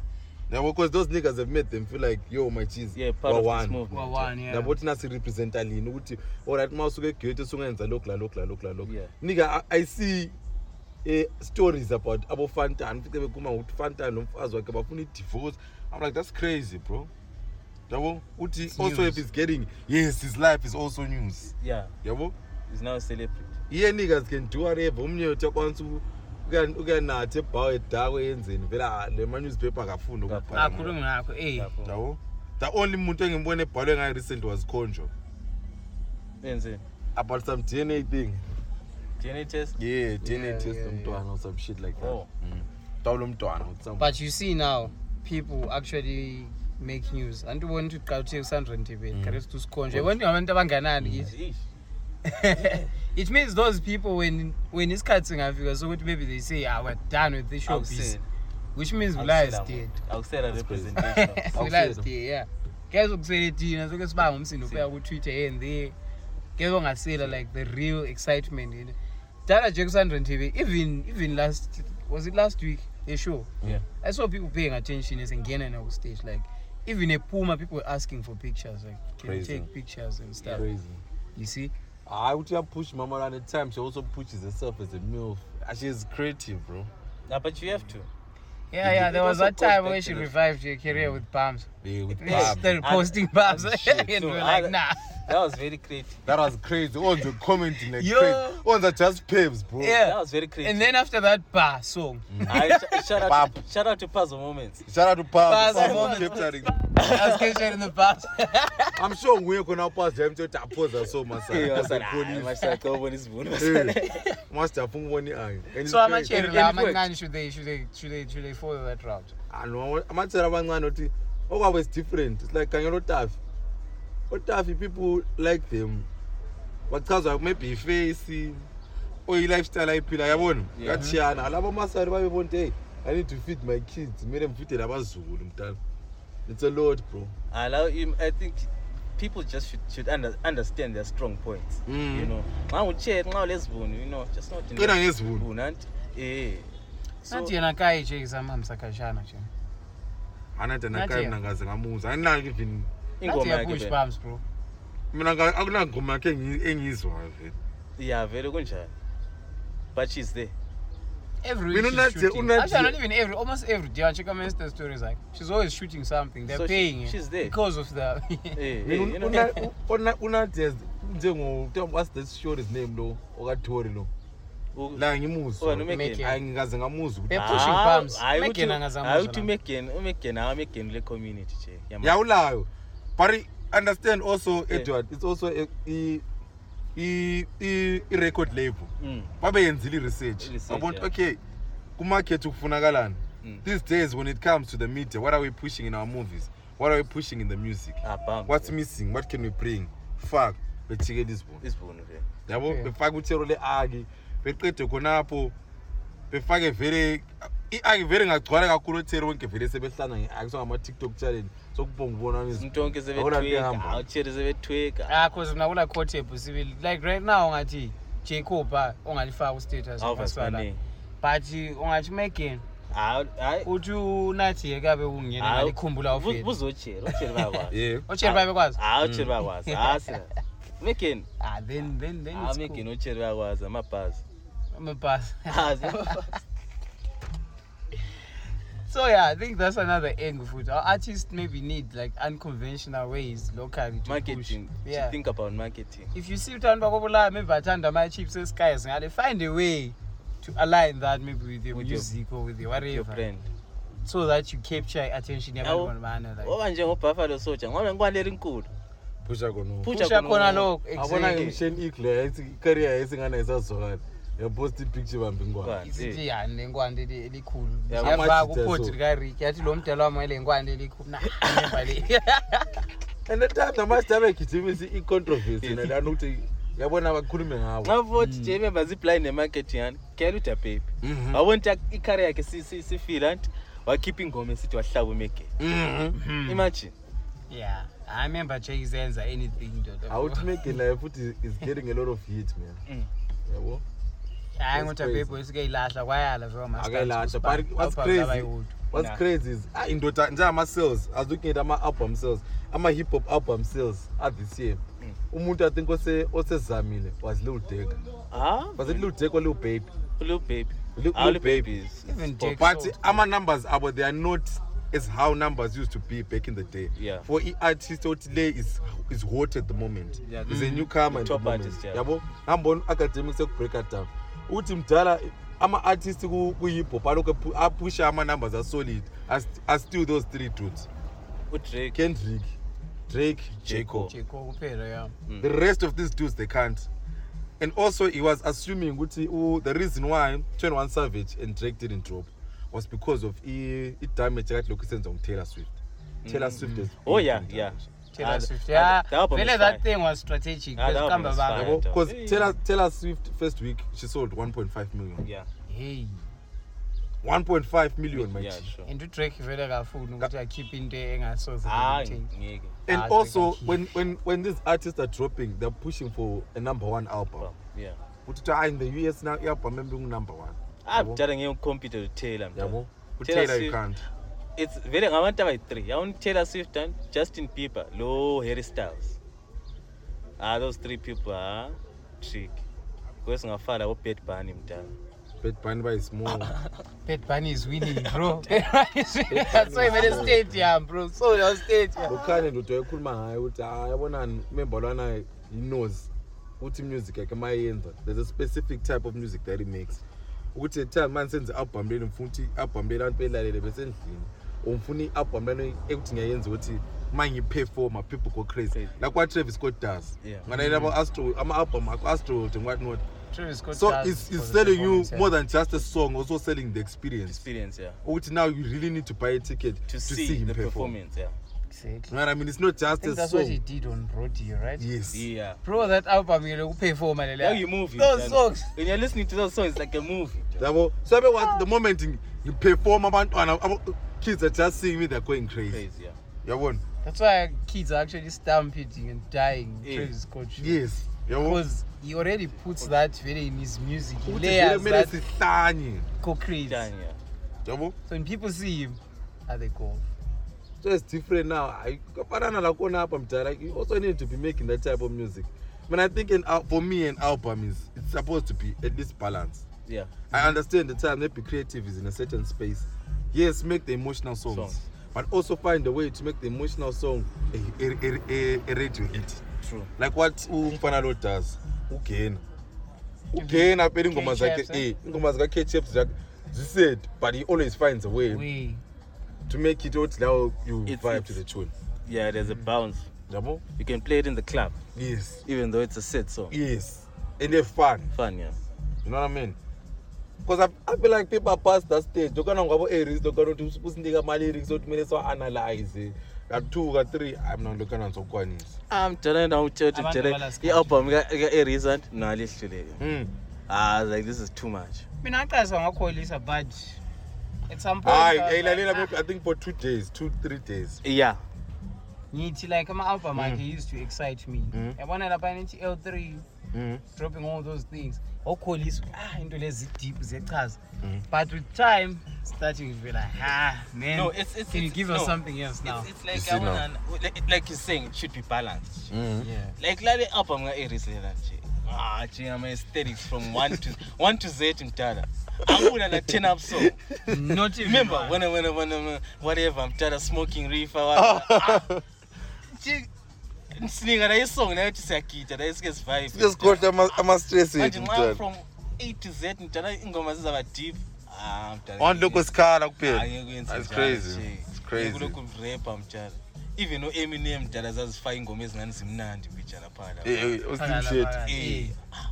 Now, because those niggas have made them feel like, yo, my cheese. Yeah, part we're of one. this movement. We're one, yeah. Now, what nasi represent Aline? Uti, alright, mouse get created songs and look, look, look, look, look. Yeah. Nigga, I, I see uh, stories about about Fanta and people come out with Fanta and as well about divorce. I'm like, that's crazy, bro. Yabo, Uti It's also news. if he's getting yes, his life is also news. Yeah. Yabo, He's now a celebrity. yeah, niggas can do whatever. Umnye uthi kwansu ukan ukanathe ebhawe edakwe yenzeni vela le ma newspaper akafunda ukubhala. Akhuluma ngakho eh. Yabo, the only muntu engibone ebhalwe ngayo recent was Konjo Enzeni. about some D N A thing. D N A test? Yeah, D N A Yeah, test yeah, umntwana or some shit like that. Oh. Mm. Tawula umntwana with some. But you see now, people actually make news. And you want to go to Sandra T V, carries to Skonje. When you want to banganani, it means those people when when it's cutting Africa, so maybe they say, ah, we're done with this I'll showbiz. say- Which means I'll Vula say is that dead. one. I'll say that That's crazy. representation. I'll Vula say is that. dead, yeah. Guys will say it, you know, so guess bang umsindo upheka ku Twitter here and there. Guys will say like the real excitement, you know. Dana Jackson T V, even even last was it last week? A show. Yeah. I saw people paying attention as again on our stage. Like even a Puma, people were asking for pictures. Like, can Crazy. you take pictures and stuff? Crazy. You see? I would have pushed Mama around the time. She also pushes herself as a MILF. And she's creative, bro. Nah, but you have to. Yeah, It- yeah. it There was also that time goes where back she to the- revived her career with palms. Yeah, with They Bab. started And- posting palms. and shit. And So we're I- like, nah. That was very creative. That was crazy. Ones were commenting like Yo. crazy. Ones are just paves, bro. Yeah. That was very creative. And then after that bar song, I, sh- shout out Pap. to, shout out to Puzzle Moments. Shout out to Paz. Paz, Paz Paz. capturing. I was captured in the past. I'm sure we're gonna pass them to pose us so much. Master from one eye. And So how it's much crazy. And- and it worked. money should they should they should they should they follow that route? I know. I'm not saying about oh, I was different. It's like Kanyolo Taff. But Taffy people like them. But because of maybe face or lifestyle I feel I want. Yeah. Gachana. I love my side. I want to. I need to feed my kids. Make them fit in a It's a lot, bro. I allow him. I think people just should, should under, understand their strong points. Mm. You know, now we check now let's boon. You know, just not in Kena ngesibuni. boon and eh. So Nathi yena kai je exam sakashana nje. Anathi Nathi nakai ya. mina ngaze ngamuza. Anginaki even Nathi ingoma ya yakhe push vele. palms bro. mina akuna ngoma yakhe engi- engizwa vele. Yeah, very kunjani. But she's there. Every Mina week she's unathi- shooting. unathi- Actually, not even every, almost every day. I check her Insta stories like she's always shooting something. They're So she- paying her she's there. because of the. Eh, eh, Mina you know. una una unathi njengo what's the show's name lo okathori lo. u- La Oh, ngimuzwa. no, make Make it. it. Ayingikaze ngamuzwa ukuthi They're pushing Ah, palms. hayi Make ukuthi- it angazamuzwa hayi ukuthi nami. umekeni umekeni awamekeni le community nje. yama- yawulayo. But I understand also Yeah. Edward it's also a i i i i record label. Mm. Babe yenzile research. Research, About yeah. okay. Ku market ukufunakalani. Mm. These days when it comes to the media, what are we pushing in our movies? What are we pushing in the music? Ah, bam. What's missing? What can we bring? Fuck, bechike this one. This boon okay. Yabo Okay. befaka uthero le agi, beqede khonapho befake vele iagi vele ngagcwala kakhulu uthero wonke vele sebehlanga ngeakuswa ngama TikTok challenge sokubonga ubona Umuntu wonke Awula sebethweka, kuyahamba. awuchere sebethweka. Ah, cause mna kula court possible like right now ngathi Jacob ah ongalifaka ku status Awuvasibane. but ungathi Megan Hayi, hayi. uthi unathi yekabe ungena Hayi, ngalikhumbula bu- ufela. Buzotshera, utshera bayakwazi. Yeah. Ocheri babe kwazi. Hayi, utshera bayakwazi. Hasi. Mekeni. Ah then then then Ah, it's mekeni cool. utshera bayakwazi amabhasi. I'm a pass. Hazi amabhasi. So yeah, I think that's another angle food. Our artists maybe need like unconventional ways locally to Marketing. push. Yeah. Think about marketing. If you see utanda bakobula maybe bathanda my chips skies ngale find a way to align that maybe with your With your- music or with your With your whatever brand. so that you capture attention Awu, yabantu bana like Oba njengoBuffalo Soldier, ngona ngikwalela inkulu. Pusha kono. Pusha pusha khona khona lo- lokho Abona exactly imsheni ikle yathi career yesingana isazwakala. Ya post picture bambi ngwa. Ngwane, isithi eh. yani lengwande elikhulu Yeah, yava ama-cheaters ku so. pot ka Rick yathi lo mdala wami ele ngwande elikhulu na remember le And the time the master bekithimisa i controversy nala ukuthi yabona abakhulume ngawo. Ngavothi nje member zipline nemarketing yani. Kela uda baby. Mhm. Wawonta icareer yakhe si si si feel and wakhipha ingoma esithi wahlaba umekeni. Mhm. Imagine. yeah I remember Jay Zenza anything though I would make it like futhi is getting a lot of hit man. Mm. Yabo. hayi That's ngoba crazy. babe isike ilahla kwayala vele Akayilahla, but what's crazy? What's Nah. crazy is ah, in Dota, njama sales. I was looking at my album sales. I'm a hip hop album sales at this year. Umuntu I think ose ose Zamile was Lil Deck. Ah, Was it Lil Deck or Lil Baby? Lil Baby. Lil, Ah, Lil Lil Baby. Baby is- Even Dick But Soul. our numbers are, but they are not as how numbers used to be back in the day. Yeah. For e artist today is is hot at the moment. Yeah, He's a newcomer at the top moment. artist, yeah. Yabo. Ngambona academics break it down. Uthi mdala ama artists ku ku hip hop aloke push ama numbers are solid. As as still those three dudes. uDrake. Kendrick, Drake, J. Cole. J. Cole kuphela, yeah. The rest of these dudes they can't. And also he was assuming ukuthi oh, the reason why twenty-one Savage and Drake didn't drop was because of i i damage that lokhu senza on Taylor Swift. Taylor Swift is Oh yeah, yeah. Taylor Ah, Swift. ah, Yeah, the album really is that fine. thing was strategic. Ah, the Because album is Kamba fine. Baba- because Yeah. Taylor Taylor Swift first week she sold one point five million. Yeah. Hey. one point five million my Yeah, G. sure. Into Drake vele kafuni ukuthi akhiphe into engasoze Ah, ngiyithenge. ngeke. And Ah, also Drake when when when these artists are dropping they're pushing for a number one album. Yeah. Ukuthi ah in the U S now album maybe number one. Ah, Yabo? mdala ngeke compete with Taylor. mdala. Yabo? With Taylor Taylor you Swift. can't. It's very ngabantu abayi-three. Yawona Taylor Swift and Justin Bieber, lo Harry Styles. Ah, those three people are tricky. Kwesingafana labo Bad Bunny mdala. Bad Bunny by small. Bad Bunny is winning, bro. Bad Bunny is winning. That's why made a stadium, bro. So your stadium. Lokhane ndo toyikhuluma ngayo ukuthi ah yabona member lwana he knows ukuthi music yakhe mayenza. There's a specific type of music that he makes. Ukuthi the time man senze album leli mfuna ukuthi album leli abantu belalele besendlini. Umfuna i-album lelo ekuthi ngiyenza ukuthi manje perform people go crazy. Crazy. Like what Travis Scott does. Yeah. Ngana labo Astro ama album akho Astro and what not. Travis Scott So does it's, for it's the selling you performance, yeah. more than just a song, also selling the experience. Experience, yeah. Ukuthi now you really need to buy a ticket To, to, see, see him the perform. performance, yeah. Exactly. You know what I mean? It's not I just think a that's song. what he did on Rodeo, right? Yes. Yeah. Bro, that album you know perform and How you move it, Those man. songs. When you're listening to those songs, it's like a movie. Yabo. So I what the moment you perform abantwana abo- kids are just seeing me they're going crazy. Crazy, yeah. Yabona? That's why kids are actually stampeding and dying. Yeah. Travis Scott. show. Yes. Yabo. Because he already puts that very in his music. He Ukuthi layers vele that kumele sihlanye. go crazy. Done, yeah. Yabo? So when people see him, are they go? So it's different now. I kafanana la kona hapa mtala. Like you also need to be making that type of music. I mean I think an al- for me an album is it's supposed to be at least balanced. Yeah. I understand the time maybe creative is in a certain space. Yes, make the emotional songs, Songs. but also find a way to make the emotional song a, a, a, a, a radio hit. True. Like what umfana lo does. Ugena. Ugena phela ingoma zakhe K-Chaps, eh? eh ingoma zaka K-Chaps zakhe said, but he always finds a way We to make it out now you It's- vibe it's- to the tune. Yeah, there's a bounce. Yabo? You can play it in the club, Yes. even though it's a sad song. Yes. And they're fun. Fun, yeah. You know what I mean? Because I, I feel like people are past that stage. They're going to go areas, they're going to put my lyrics, so to analyze it. Got two, got three, I'm not looking at some coins. I'm telling you, church, Abantu telling balasikazi. the album got a reason. No, literally. Mm. Ah, I was like, this is too much. mina ngaqasa ngakholisa but at some point I, I was I, like, I, I think for two days, two, three days. Yeah. ngithi like ama album akhe used to excite me. Mm. Yabona lapha nithi L three Mm. dropping all those things. Okholisa ah into lezi deep zechaza. Mm. But with time starting to be like ah man. No, it's it's. Can you it's, give no. us something else now? It's, it's like You see I now. wanna, like, like you're saying, it should be balanced. Mm. Yeah. Like like the album got Aries like that. Ah, gee, I'm aesthetics from one to one to Z in Tada. I'm gonna like ten up song. Not even Remember one. when I when I when I whatever I'm Tada smoking reefer. Ah, gee, singing that song now to say kita. That is gets vibe. Just got I'm a, I'm a stress it. Imagine now from A to Z in Tada ingoma zizaba deep. Ah, I'm telling One you. look was car Ah, kuphela. ngeke uyenze That's njalo, crazy. gee. It's crazy. Ngeke ulokhu urapper mtshana. Even no Eminem mtshana zazifaka ingoma ezingani zimnandi mtshana phana. Eh, eh, was Phakathi shit. laphakathi. Eh.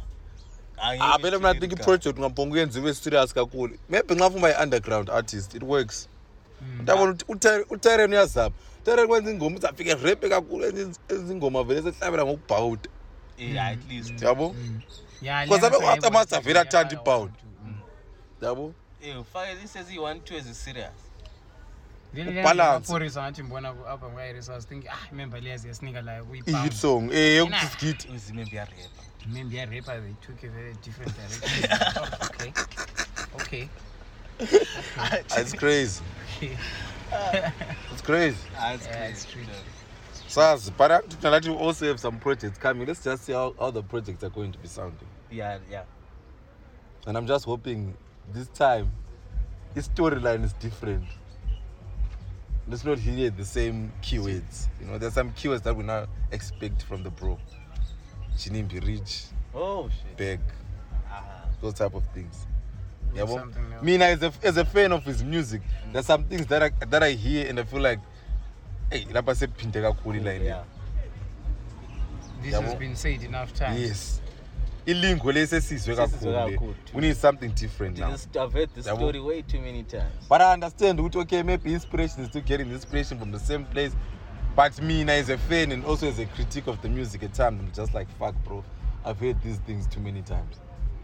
Ah, phela mina I think i-project ngambonga uyenziwe serious kakhulu. Maybe nxa ufuna i-underground artist, it works. Ndabona ukuthi uTyren uyazama. uTyren kwenza ingoma uzafika rap kakhulu enza izingoma vele sehlabela ngokubhawuda. Yeah, at least. Yabo? Yeah, Because lena abe wathi sayibona amaster ukuthi vele athanda yeah, ibhawuda. mm. Yabo? Eh, ufake this says he want to is serious. Vele lena Balance. ngapholisa ngathi ngibona ku album ka-Iris, I was thinking ah remember lezi yasinika la I-hit kuyi-pound. song. Eh, Nah. yokuthi Uzimembe ya rapper. Maybe a rapper they took a very different direction. Oh, okay. Okay. It's crazy. It's crazy. That's Yeah, it's crazy. true. Saz, but I have to let you also have some projects coming. Let's just see how, how the projects are going to be sounding. Yeah, yeah. And I'm just hoping this time his storyline is different. Let's not hear the same keywords. You know, there's some keywords that we now expect from the bro. Chinimbi Rich, Oh shit. Beg, Ah. those type of things. Yeah, well, Something else. me now as a, as a fan of his music, there's some things that I that I hear and I feel like, hey, lapha sephinde kakhulu line. Yeah. This Yeah, has well- been said enough times. Yes. Ilingo lesesizwe Sesizwe kakhulu le. kakhulu. We need something different now. Just I've heard the Yeah, story way too many times. But I understand, okay, maybe inspiration is still getting inspiration from the same place. But me, now, as a fan and also as a critic of the music at times, I'm just like, fuck, bro. I've heard these things too many times.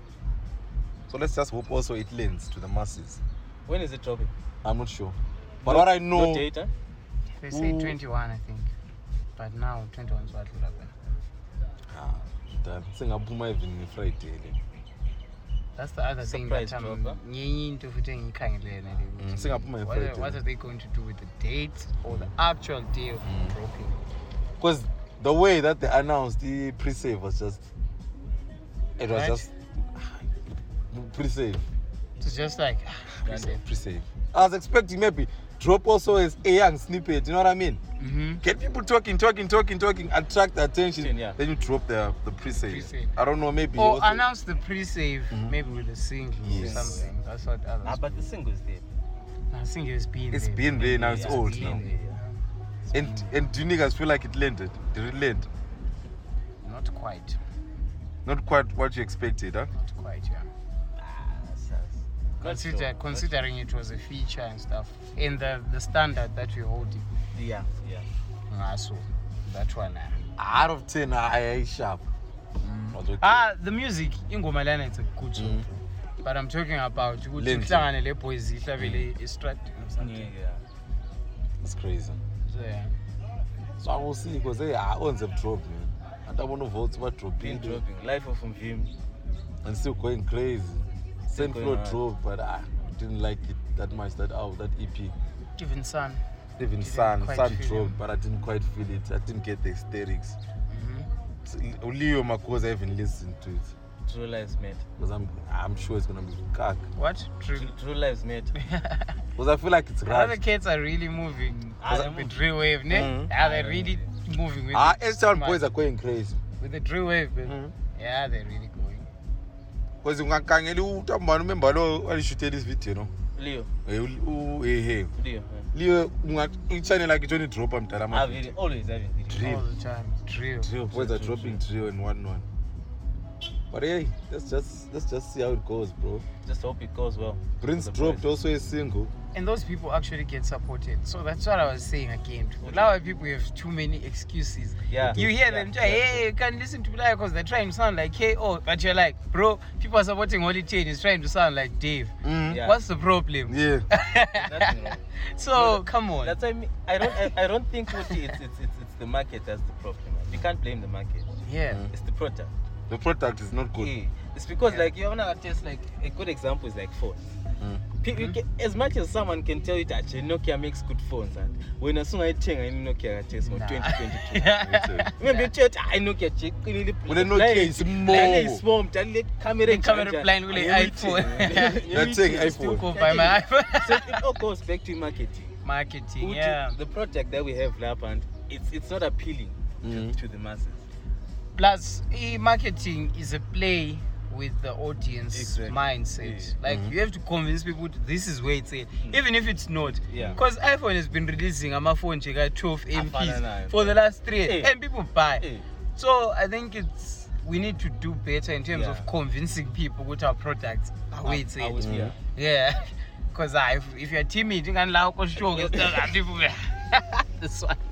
So let's just hope also it lends to the masses. When is it dropping? I'm not sure. But No- what I No know, date, huh? They say Ooh. twenty-one, I think. But now twenty-one is what will happen. ah, damn, singaphuma even Friday. le. That's the other thing Surprise that drop, I'm huh? ngenye into futhi engikhangelele Mm, singaphuma what, nge-Friday. are- what are they going to do with the date or the actual day of Mm. dropping? Because the way that they announced the pre-save was just, it was Right? just pre-save. It's just like ah, pre-save. Pre-save. I was expecting maybe drop also as a young snippet, you know what I mean? Mm-hmm. Get people talking, talking, talking, talking, attract the attention. Yeah. Then you drop the the pre-save. Pre-save. I don't know, maybe. Or also- announce the pre-save Mhm. maybe with a single Yes. or something. That's what others. Ah, but the single is there. I think it's been It's there. been there now, it's Yeah, old been now. there, yeah. And and do you niggas feel like it landed? Did it land? Not quite. Not quite what you expected, huh? Not quite, yeah. Ah, sus. Not Consider, sure. considering it was a feature and stuff, in the, the standard that we hold it. Yeah, yeah. Ah, so that one. Uh, Out of ten, I I sharp. Was okay. ah, the music, ingoma lana, it's a good song. Mm. But I'm talking about ukuthi Length. uhlangane le boys ihlabele extract or something. Yeah. It's crazy. So yeah. So I will see because hey, I own the drop, man. I don't want to vote for drop. Been dropping. Life of Mvim. And still going crazy. Same going flow hard. drop, but I didn't like it that much. That out that E P. Even Sun. Even Didn't Sun, quite Sun feel drop, him. but I didn't quite feel it. I didn't get the aesthetics. Mm-hmm. So, Leo Makosa, I even listened to it True Lives Matter. because I'm I'm sure it's gonna be cock. What? True. True, True Lives Matter. Because I feel like it's Other rushed. kids are really moving. Ah, with they're the drill wave, ne? Mhm. Yeah, they're really moving with Ah, it. H-Town Smart. boys are going crazy. With the drill wave, man. Mhm. Yeah, they're really going. Because ungakangeli utambana remember lo alishoote this video no. Leo. Eh u eh hey. Leo. Leo unga channel like Johnny drop amdala I've ma. been always having video. All the time. Drill. Trio boys are true, dropping trio and one one. But hey, let's just let's just see how it goes, bro. Just hope it goes well. Prince The dropped boys. also a single. And those people actually get supported. So that's what I was saying again. A lot of people have too many excuses. Yeah. You hear yeah, them, yeah, hey, you can't listen to Bilal because they're trying to sound like K O. But you're like, bro, people are supporting Holy Chain is trying to sound like Dave. Mm. Yeah. What's the problem? Yeah. Nothing wrong. So, No, that- come on. That's why I, mean, I don't. I, I don't think what it's, it's it's it's the market that's the problem. You can't blame the market. Yeah. Mm. It's the product. The product is not good. Yeah. It's because Yeah. like you wanna test like a good example is like phone. Mm. Pe- you can- as much as someone can tell you that actually Nokia makes good phones and when I saw I think I Nokia test on Nah. twenty twenty-two. Yeah. Remember you chat I Nokia check really When the Nokia is more. is small tell camera The camera blind with the iPhone. They're saying Still iPhone. go by my iPhone. So it all goes back to marketing. Marketing, Uthi, yeah. The product that we have lap and it's it's not appealing Mhm. to, to the masses. Plus, e- marketing is a play with the audience Exactly. mindset. Yeah. Like Mhm. you have to convince people to, this is where it's at, even if it's not. Yeah. Because iPhone has been releasing a phone check twelve M Afana Ps nayo. for the last three years, Yeah. and people buy. Yeah. So I think it's we need to do better in terms Yeah. of convincing people with our products are where it's I at. would- yeah. Yeah. Because if, if you're timid, you can allow show people. This one.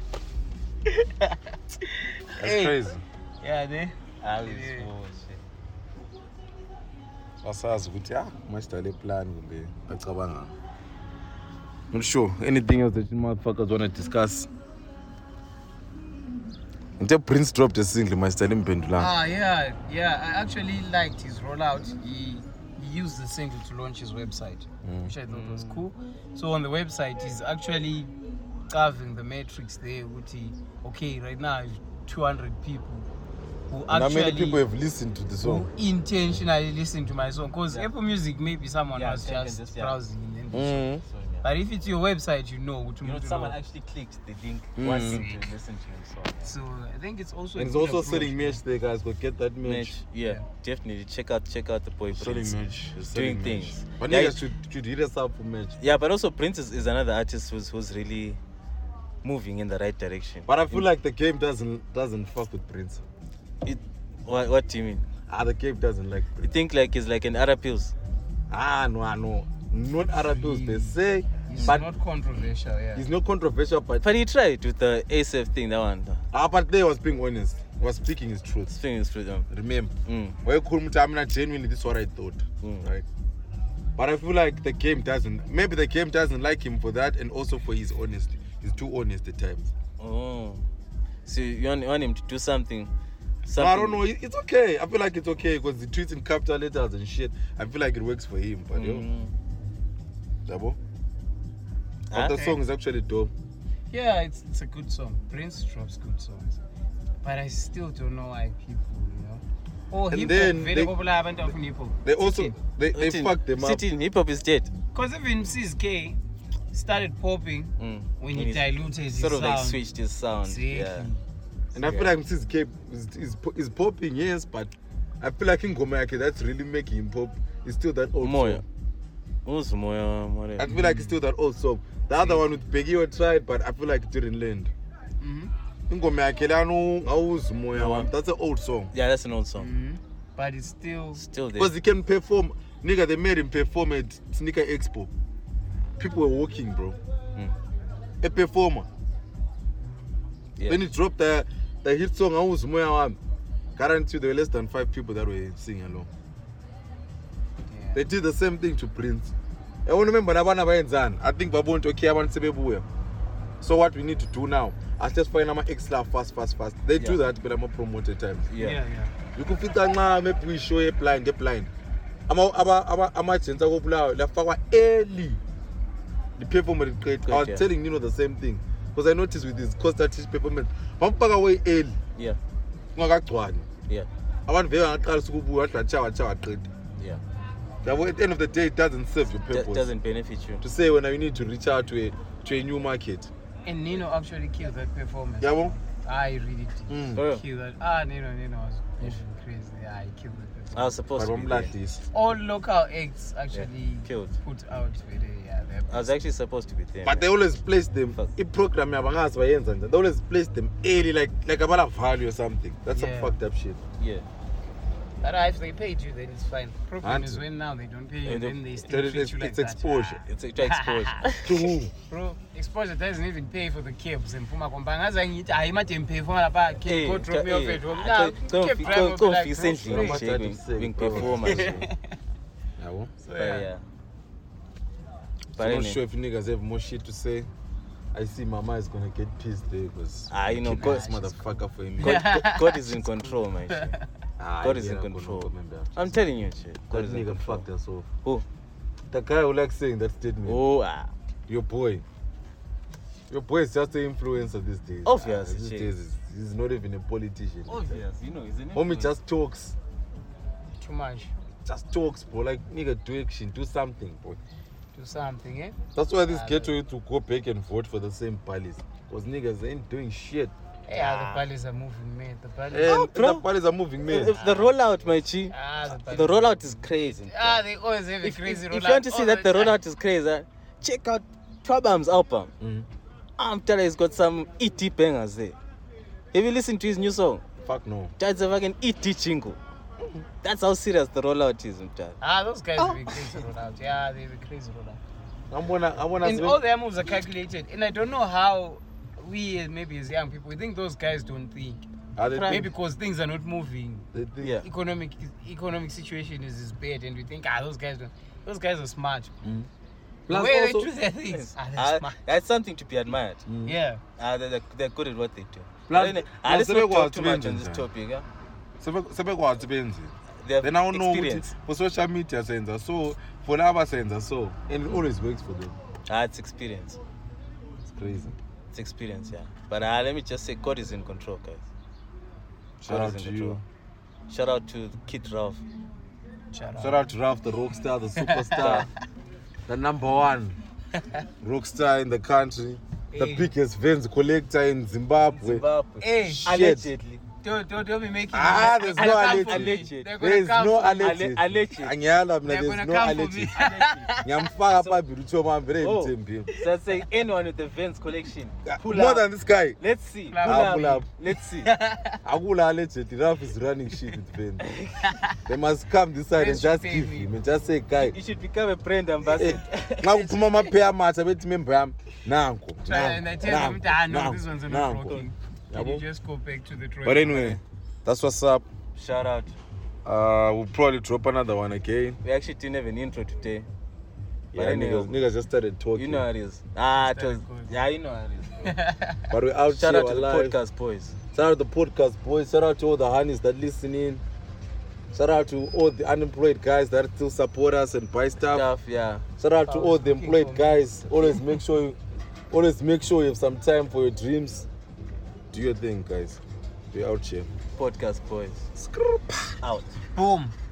That's Hey. crazy. Yeah, they. I was Yeah. oh, shit. Asazi ukuthi ah masitale plan kumbe bacabanga. Not sure. Anything else that you motherfuckers want to discuss? Until Prince dropped a single, masitale mpendulanga. Ah, yeah, yeah. I actually liked his rollout. He he used the single to launch his website, Mm. which I thought was cool. So on the website, he's actually carving the metrics there. Uti, okay, right now I have two hundred people who And how actually many people have listened to the who song? intentionally listen to my song. Because Yeah. Apple Music, maybe someone Yeah, was they can just, just- yeah. browsing. And then Mm. So, yeah. But if it's your website, you know. Which You know, you someone know. actually clicked the link Mm. wanting to listen to your song. So I think it's also. And a it's good also approach. selling merch there, guys. Go get that merch. Mitch, yeah, Yeah. definitely check out check out the boy Selling Prince. merch. It's Doing selling merch. things. But Yeah, niggas it- should, should hit us up for merch. Yeah, but also Prince is, is another artist who's who's really moving in the right direction. But I feel like the game doesn't doesn't fuck with Prince. it. What, what do you mean? Ah, the game doesn't like You Prince. think like he's like an Arab Pills? Ah, no, ah, no. Not Arab Pills per se. It's But not controversial, yeah. he's not controversial, but But he tried with the A S F thing, that one. ah, but they was being honest. Was speaking his truth. Thing is true. Um, Remember, mm, why cool I mean, genuinely, this is what I thought, Mm. right? But I feel like the game doesn't. Maybe the game doesn't like him for that, and also for his honesty. He's too honest at times. oh, so you want, you want him to do something? So something I don't know. it- It's okay. I feel like it's okay because he tweets in capital letters and shit. I feel like it works for him. But yo, Mm. Dabo. But the Okay. song is actually dope. Yeah, it's it's a good song. Prince drops good songs, but I still don't know why people, you know. Oh, And hip then hop, very they- popular abantu of hip hop. They also they, they Sitting- fucked them up. Sitting, hip hop is dead. Because even Sis K started popping Mm. when he he's diluted his sort of like sound. switched his sound. Exactly. Yeah. And I feel like Missus Cape is, is, is popping, yes, but I feel like in Gomake that's really making him pop. It's still that old Moya. song. Who's Moya? Moya? I feel like it's still that old song. The other one with Peggy tried, but I feel like it didn't land. Mhm. In Gomake, I know Awuz Moya No. one. That's an old song. Yeah, that's an old song. Mhm. But it's still. Still there. Because he can perform. Nigga, they made him perform at Sneaker Expo. People were walking, bro. Mm. A performer. Yeah. When he dropped the, the hit song, Awuz Moya one, guarantee there were less than five people that were singing along. Yeah. They did the same thing to Prince. I want to remember Nabana Bayenzan. I think Babon okay abantu sebebuya. So what we need to do now? I just find ama extra fast, fast, fast. They do Yeah. that, but I'm a promoted times. Yeah. yeah, yeah. You could fit that maybe we show a blind, a blind. Ama ama ama ama chenza kopula la fakwa early. The performance great. I was yeah. telling Nino the same thing because I noticed with this cost artist performance, bampaka way early. Yeah. Ngakagcwani. Yeah. Abantu vele ngaqala ukubuya wachawa chawa qeda. Yeah. Yabo, at the end of the day it doesn't serve your That purpose. doesn't benefit you. To say when you need to reach out to a to a new market. And Nino actually killed that performance. Yabo? I really did. Mm. For real? Kill that. Ah, Nino, Nino was moving crazy. Yeah, he killed that performance. I was supposed But to I'm be like there. this. All local acts actually Yeah, killed. put out with it. Yeah, they're I was actually supposed to be there. But they always place them Fuck. in program yabangazi bayenza njani. They always place them early like like about value or something. That's Yeah. some fucked up shit. Yeah. But if they paid you, then it's fine. Problem And- is when now they don't pay you, And then the- they still It's, treat it's, you like it's that. exposure. It's extra exposure. To who? Bro, exposure doesn't even pay for the cabs and Puma Kompanga zangithi hayi manje ngiphefoma lapha Hey, kid go drop me off at home. hey, Nah, don't cab fi- driver don't- will be don't like, fi bro, sending free. shit. shit, Being- being being performers. Yabo. So, But yeah. yeah. I'm But not anyway. sure if niggas have more shit to say. I see Mama is gonna get pissed there because Ah, you know, keep God- this motherfucker for him. God, God, God is in control, man. shit. Ah, God is yeah, in I'm gonna control. comment that. I'm telling you, shit. God That is in nigga control. fucked us off. Who? The guy who likes saying that statement. Oh, ah. Your boy. Your boy is just an influencer these days. Obvious, Ah, these shit. days he's, he's not even a politician. Obvious, you know, he's an Homie just talks. Too much. Just talks, bro. Like, nigga, do action. Do something, bro. Do something, eh? That's why this Ah, get you to go back and vote for the same palace. Because niggas ain't doing shit. Yeah, the palace are moving, man. The palace. And Oh, bro. the palace are moving, man. If the rollout, my G, Ah, the palace. the rollout is crazy. Ah, they always have a If, crazy if, rollout. if you want to see all that the time. rollout is crazy, uh, check out Twabam's album. Mm. I'm telling you, he's got some E T bangers there. Have you listened to his new song? Fuck no. That's a fucking E T chingo. That's how serious the rollout is, Mtali. Ah, those guys Oh. have a crazy rollout. Yeah, they have a crazy rollout. I'm gonna, I'm gonna And all their moves are calculated. And I don't know how we, as maybe as young people, we think those guys don't think. Are they Maybe think- because things are not moving. they think- Yeah. Economic economic situation is, is bad, and we think, ah, those guys don't. Those guys are smart. Mm. The Plus way also- they do their things, ah, they're Uh, smart. that's something to be admired. Mm. Yeah. Uh, they're, they're good at what they do. Plus- But anyway, uh, plus let's they not go talk out too to much on Benjamin, this yeah. topic. Yeah? Sebe- sebekwazi benze. they have then I don't know experience. for social media senza so for laba senza so and it always works for them. Ah, it's experience. It's crazy. It's experience, yeah. But uh, let me just say, God is in control, guys. Shout God out is to in you. control. Shout out to Kid Ralph. Shout out. Shout out to Ralph, the rock star, the superstar, the number one rock star in the country, the Hey. biggest Vans collector in Zimbabwe. Zimbabwe. Hey, Shit. Allegedly. don't, don't, don't be making Ah, it. there's They're no gonna come alleged. for me. Alleged. They're There gonna is come no for me. alleged. Alleged. Angiyala mina, They're there's gonna no come for alleged. me. Ngiyamfaka phambili uThoma Mbele Oh, emthembeni. so I say anyone with the Vans collection, pull More up. than this guy. Let's see. Pull Pull up. up. Pull up. Let's see. Akula alleged. Ralph is running shit with Vans. They must come this side and Vans just should pay give me. him and just say, guy. You should become a brand ambassador. Nxa kuphuma amaphaya amatsha bethi member yami nanko. Try and I tell them, ah, no, these ones are not nanko. rocking. Can Yabo? you just go back to the drawing But anyway, that's what's up. Shout out. Uh, we'll probably drop another one again. We actually didn't have an intro today. But Yeah, anyway, niggas, niggas just started talking. you know how it is. Ah, it was, Started good. yeah, you know how it is. But we're out Shout here out to the alive. podcast boys. Shout out to the podcast boys. Shout out to all the honeys that listen in. Shout out to all the unemployed guys that still support us and buy stuff. Stuff, yeah. Shout out to I all was the looking employed for guys. Always make sure you, always make sure you have some time for your dreams. Do your thing, guys. We're out here. Podcast boys. Out. Boom.